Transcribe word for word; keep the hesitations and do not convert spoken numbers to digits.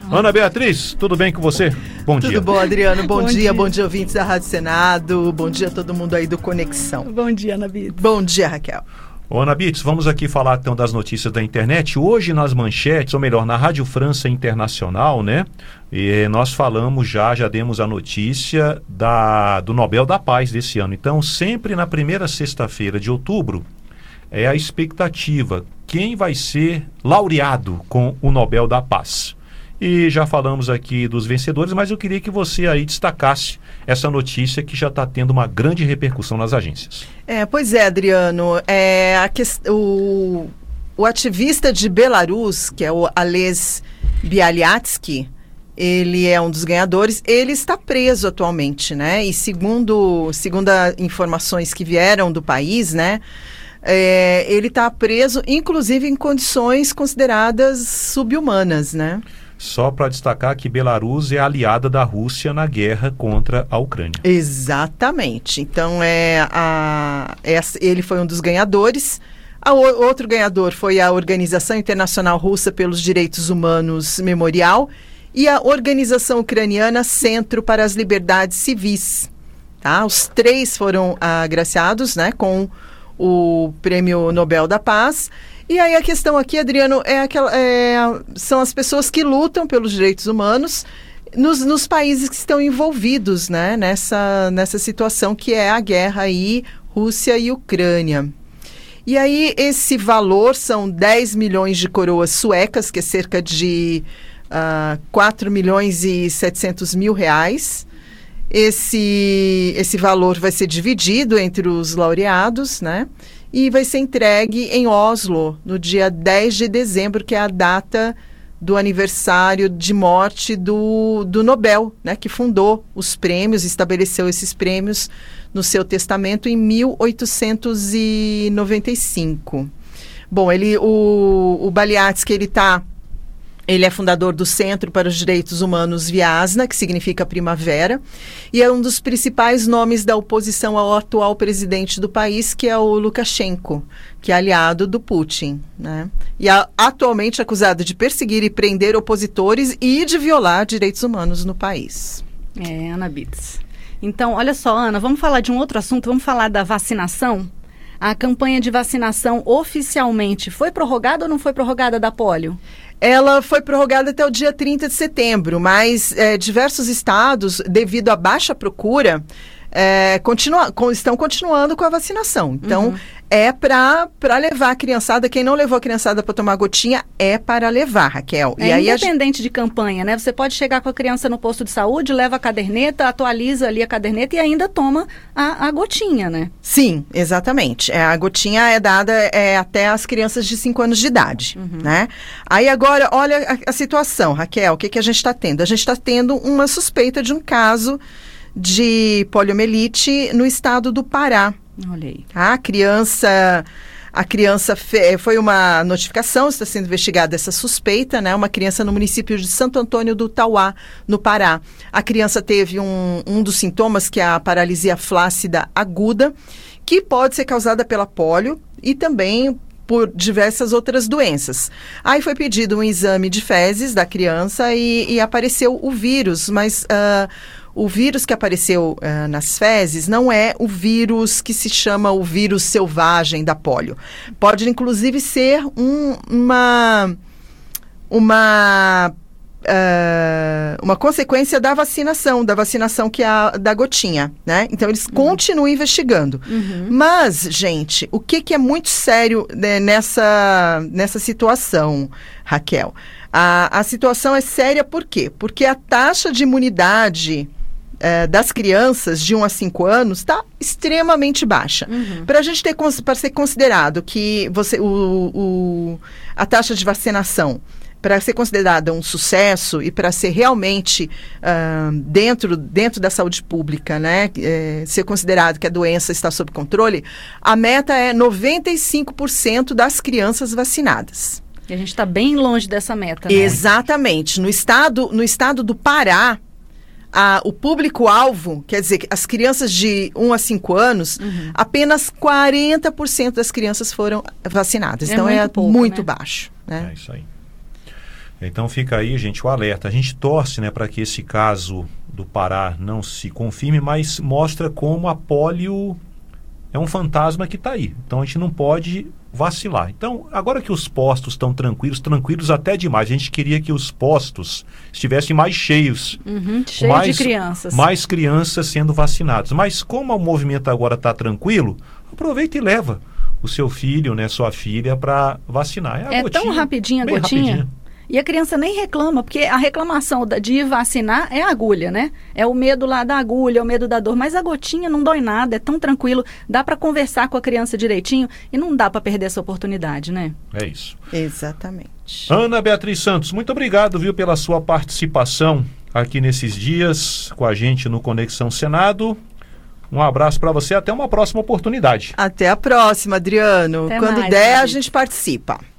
Ana Beatriz, tudo bem com você? Bom tudo dia. Tudo bom, Adriano? Bom, bom dia, dia, bom dia, ouvintes da Rádio Senado. Bom dia a todo mundo aí do Conexão. Bom dia, Ana Bits. Bom dia, Raquel. Ô, Ana Bits, vamos aqui falar então das notícias da internet. Hoje nas manchetes, ou melhor, na Rádio França Internacional, né? E nós falamos já, já demos a notícia da, do Nobel da Paz desse ano. Então, sempre na primeira sexta-feira de outubro, é a expectativa. Quem vai ser laureado com o Nobel da Paz? E já falamos aqui dos vencedores, mas eu queria que você aí destacasse essa notícia que já está tendo uma grande repercussão nas agências. É, pois é, Adriano. É, a que, o, o ativista de Belarus, que é o Ales Bialyatsky, ele é um dos ganhadores, ele está preso atualmente, né? E segundo, segundo as informações que vieram do país, né? É, ele está preso, inclusive em condições consideradas subhumanas, né? Só para destacar que Belarus é aliada da Rússia na guerra contra a Ucrânia. Exatamente. Então, é, a, essa, ele foi um dos ganhadores. O outro ganhador foi a Organização Internacional Russa pelos Direitos Humanos Memorial e a Organização Ucraniana Centro para as Liberdades Civis. Tá? Os três foram agraciados, né, com o Prêmio Nobel da Paz. E aí a questão aqui, Adriano, é aquela, é, são as pessoas que lutam pelos direitos humanos nos, nos países que estão envolvidos, né, nessa, nessa situação que é a guerra aí, Rússia e Ucrânia. E aí esse valor são dez milhões de coroas suecas, que é cerca de uh, quatro milhões e setecentos mil reais. Esse, esse valor vai ser dividido entre os laureados, né? E vai ser entregue em Oslo no dia dez de dezembro, que é a data do aniversário de morte do, do Nobel, né, que fundou os prêmios, estabeleceu esses prêmios no seu testamento em mil oitocentos e noventa e cinco. Bom, ele, o, o Bialyatsky, ele está... Ele é fundador do Centro para os Direitos Humanos Viasna, que significa primavera, e é um dos principais nomes da oposição ao atual presidente do país, que é o Lukashenko, que é aliado do Putin, né? E é atualmente acusado de perseguir e prender opositores e de violar direitos humanos no país. É, Ana Bits. Então, olha só, Ana, vamos falar de um outro assunto, vamos falar da vacinação. A campanha de vacinação oficialmente foi prorrogada ou não foi prorrogada da polio? Ela foi prorrogada até o dia trinta de setembro, mas é, diversos estados, devido à baixa procura, é, continua, com, estão continuando com a vacinação. Então, uhum. é para levar a criançada. Quem não levou a criançada para tomar gotinha, é para levar, Raquel. É, e aí independente a... de campanha, né? Você pode chegar com a criança no posto de saúde, leva a caderneta, atualiza ali a caderneta e ainda toma a, a gotinha, né? Sim, exatamente. É, a gotinha é dada é, até as crianças de cinco anos de idade, uhum. né? Aí agora, olha a, a situação, Raquel, o que, que a gente está tendo? A gente está tendo uma suspeita de um caso de poliomielite no estado do Pará. Olha aí. A criança, a criança fe, foi uma notificação, está sendo investigada essa suspeita, né? Uma criança no município de Santo Antônio do Tauá, no Pará. A criança teve um, um dos sintomas, que é a paralisia flácida aguda, que pode ser causada pela polio e também por diversas outras doenças. Aí foi pedido um exame de fezes da criança e, e apareceu o vírus, mas uh, o vírus que apareceu uh, nas fezes não é o vírus que se chama o vírus selvagem da polio. Pode, inclusive, ser um, uma... uma Uh, uma consequência da vacinação, da vacinação que é a da gotinha, né? Então, eles uhum. continuam investigando. Uhum. Mas, gente, o que, que é muito sério, né, nessa, nessa situação, Raquel? A, a situação é séria por quê? Porque a taxa de imunidade uh, das crianças de um a cinco anos está extremamente baixa. Uhum. Para a gente ter, para ser considerado que você, o, o, a taxa de vacinação, para ser considerada um sucesso e para ser realmente uh, dentro, dentro da saúde pública, né, é, ser considerado que a doença está sob controle, a meta é noventa e cinco por cento das crianças vacinadas. E a gente está bem longe dessa meta, né? Exatamente. No estado, no estado do Pará, a, o público-alvo, quer dizer, as crianças de um a cinco anos, uhum. apenas quarenta por cento das crianças foram vacinadas. É então, muito é pouco, muito né? baixo. Né? É isso aí. Então fica aí, gente, o alerta. A gente torce, né, para que esse caso do Pará não se confirme, mas mostra como a polio é um fantasma que está aí. Então a gente não pode vacilar. Então, agora que os postos estão tranquilos, tranquilos até demais, a gente queria que os postos estivessem mais cheios. Uhum, cheio mais, de crianças. Mais crianças sendo vacinadas. Mas como o movimento agora está tranquilo, aproveita e leva o seu filho, né, sua filha, para vacinar. É, é gotinha, tão rapidinho a gotinha. Rapidinho. E a criança nem reclama, porque a reclamação de ir vacinar é a agulha, né? É o medo lá da agulha, é o medo da dor. Mas a gotinha não dói nada, é tão tranquilo. Dá para conversar com a criança direitinho e não dá para perder essa oportunidade, né? É isso. Exatamente. Ana Beatriz Santos, muito obrigado, viu, pela sua participação aqui nesses dias com a gente no Conexão Senado. Um abraço para você, até uma próxima oportunidade. Até a próxima, Adriano. Até Quando mais, der, gente. a gente participa.